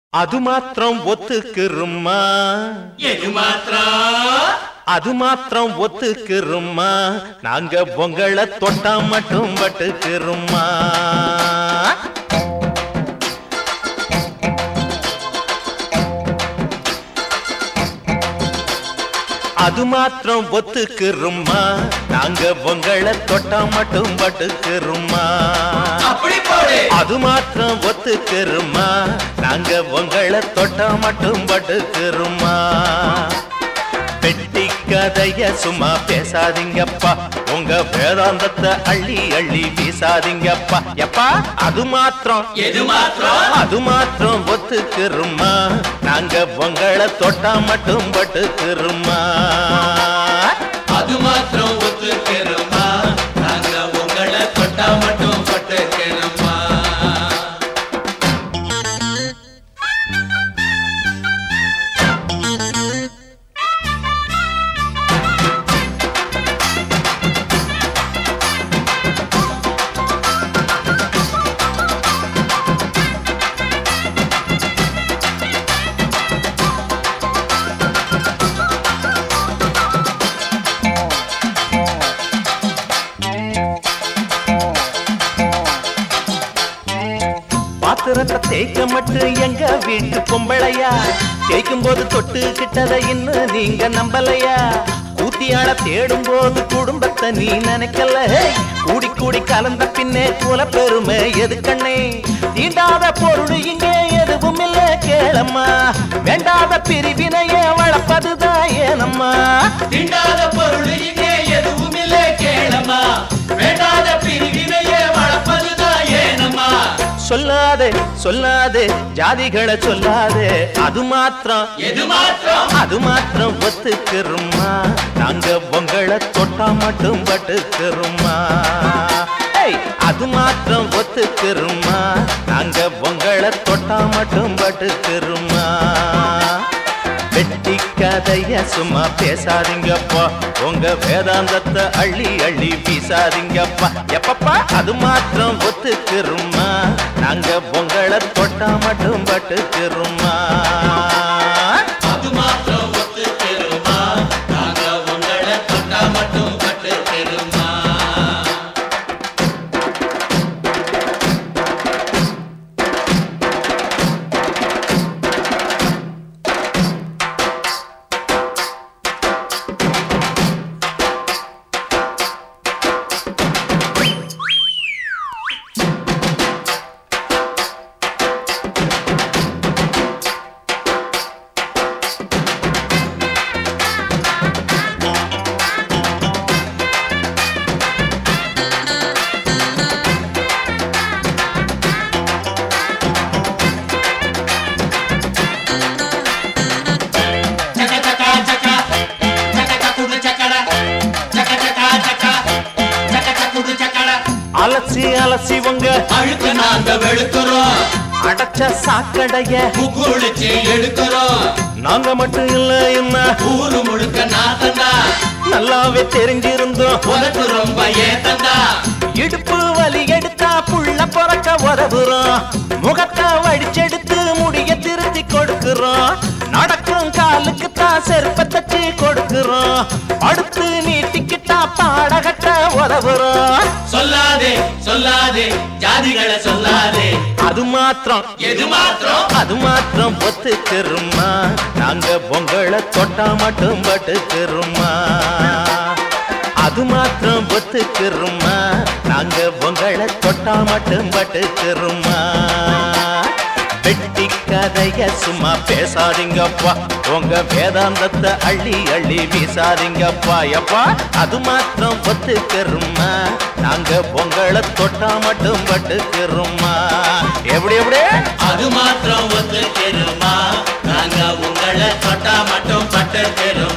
அது மாத்திரம் ஒத்துக்குருமா அது மாத்திரம் ஒத்துக்குருமா நாங்க பொங்கலை தொட்டா மட்டும் பட்டுக்குருமா அது மாத்திரம் ஒத்துக்குருமா நாங்க பொங்கலை தொட்டா மட்டும் பட்டுக்குருமா அது மாத்திரம் ஒத்துக்குருமா நாங்க பொங்கலை தொட்டா மட்டும் பட்டுக்குருமா பெட்டி கதைய சும்மா பேசாதீங்கப்பா உங்க வேதாந்தத்தை அள்ளி அள்ளி வீசாதீங்கப்பா எப்பா அது மாத்திரம் ஒத்துக்குருமா நாங்க பொங்கலை தொட்டா மட்டும் பட்டுக்குருமா அது மாத்திரம் ஒத்துக்குருமா நாங்க பொங்கலை தொட்டா மட்டும் பட்டுக்குருமா பாத்திரத்தை தேய்க்க மட்டும் எங்க வீட்டு பொம்பளையா தேய்க்கும் போது தொட்டு கிட்டதை இன்னும் நீங்க நம்பலையா கூத்தியால தேடும் போது குடும்பத்தை நீ நினைக்கல கூடி கூடி கலந்த பின்னே குல பெருமை எது கண்ணே தீண்டாத பொருள் இங்கே எதுவும் இல்ல கேளம்மா வேண்டாத பிரிவினையே வளர்ப்பதுதான் ஏனம்மா தீண்டாத பொருள் இங்கே எதுவும் இல்ல கேளம்மா வேண்டாத பிரிவினையே வளர்ப்பதுதான் ஏனம்மா சொல்லாதே ஜாதிகளை சொல்லாதே அது மாத்திரம் ஒத்துக்குருமா நாங்க பொங்கலை தொட்டா மட்டும் பட்டுக்குருமா அது மாத்திரம் ஒத்துக்குருமா நாங்க பொங்கலை தொட்டா மட்டும் பட்டுக்குருமா வெட்டி கதைய சும்மா பேசாதீங்கப்பா உங்க வேதாந்தத்தை அள்ளி அள்ளி வீசாதீங்கப்பா எப்பப்பா அது மாத்திரம் ஒத்துக்குருமா நாங்க பொங்கலை தொட்டா மட்டும் பட்டுக்குருமா அது மாத்திரம் ஒத்துக்குருமா நாங்க பொங்கலை தொட்டா மட்டும் பட்டுக்குருமா அலசி உங்க அழுக்க நாங்க வெளுக்கிறோம் அடைச்ச சாக்கடைய குளிச்சு எடுக்கிறோம் நாங்க மட்டும் இல்ல என்ன ஊரு முழுக்க நாத்தண்டா நல்லாவே தெரிஞ்சிருந்தோம் உனக்கு ரொம்ப ஏத்தண்டா இடுப்பு வலி எடுத்தா புள்ள பொறக்க உதவுறோம் முகத்தை வடிச்செடுத்து முடிய திருத்தி கொடுக்கிறோம் நடக்கும் காலுக்கு தான் செருப்ப தச்சு கொடுக்கிறோம் அடுத்து நீட்டிக்கிட்டா பாடகட்ட உதவுறோம் சொல்லாதே ஜாதிகளை சொல்லாதே அது மாத்திரம் அது மாத்திரம் ஒத்துக்குருமா நாங்க பொங்கலை தொட்டா மட்டும் பட்டுக்குருமா அது மாத்திரம் ஒத்துக்குருமா நாங்க பொங்கலை தொட்டா மட்டும் பட்டுக்குருமா வெட்டி கதைய சும்மா பேசாதீங்கப்பா உங்க வேதாந்தத்தை அள்ளி அள்ளி வீசாதீங்கப்பா எப்பா அது மாத்திரம் ஒத்துக்குருமா நாங்க பொங்கலை தொட்டா மட்டும் பட்டுக்குருமா எப்படி அது மாத்திரம் ஒத்துக்குருமா நாங்க உங்களை தொட்டா மட்டும் பட்டுக்குருமா